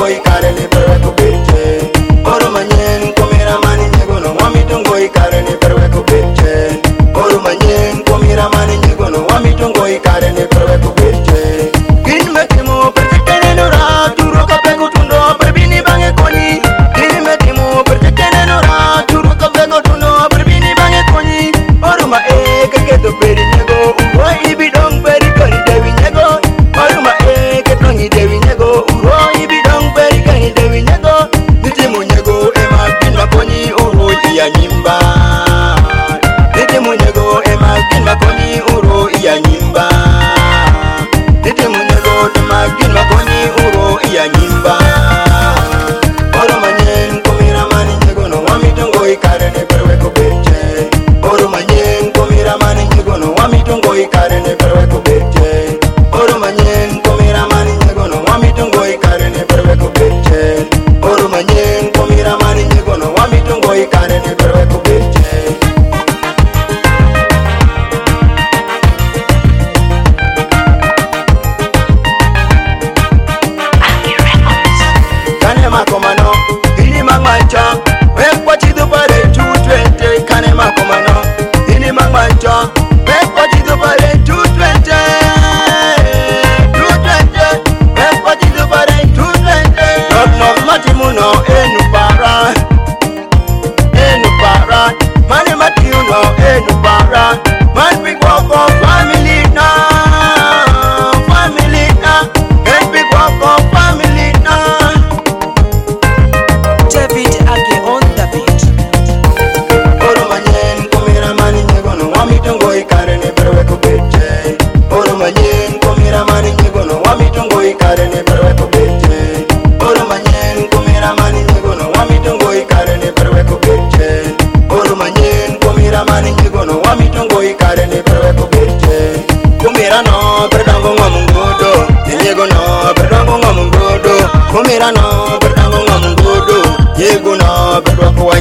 tungoi kare ni perwe kubeche. Oro manyen komira mani nyego no wami tungoi kare ni perwe kubeche. Oro manyen komira mani nyego no wami tungoi kare ni perwe kubeche. Gin metimo pertekene no ra turo kapego tundo perbini bange koni. Gin metimo pertekene no ra turo kapego tundo perbini bange koni. Oro ma keketo peri nyego uwa ibidong peri kani dewi nyego. Oro ma ketongi dewi nyego uwa ibidong peri kani dewi nyego. Nitimu nyego ema kinma koni uro iya nyimba. Nitimu nyego ema kinma koni uro iya nyimba. Nitimu nyego ema kinma koni uro iya nyimba. Oro manyen komira mani nyego no wami tungoi kare ne perwe kubeche. Oro manyen komira mani nyego no wami tungoi kare ne perwe kubeche. Oro manyen komira mani nyego no wami tungoi kare ne perwe kubeche. Oro manyen komira mani nyego no wami tungoi kare ne perwe kubeche. Kane makomano ini mangmancha wekwa chido pare 220. Kane makomano ini mangmancha wekwa chido pare 220. 220 wekwa chido pare 220. Nok matimuno enu para mani matiuno enu para man big walk of family na and big walk of family na. David Age on the beat. Oro manyen komira mani nyego no wami tungoi kare ne perwe kubeche. Oro manyen komira mani nyego no wami tungoi kare ne perwe kubeche. Oro manyen komira mani nyego no wami tungoi kare ne perwe kubeche. Oro manyen komira mani nyego no wami tungoi kare ne perwe kubeche. Komira no perdango ngamungodo, nyego no perdango ngamungodo. Komira no perdango ngamungodo, nyego no perdango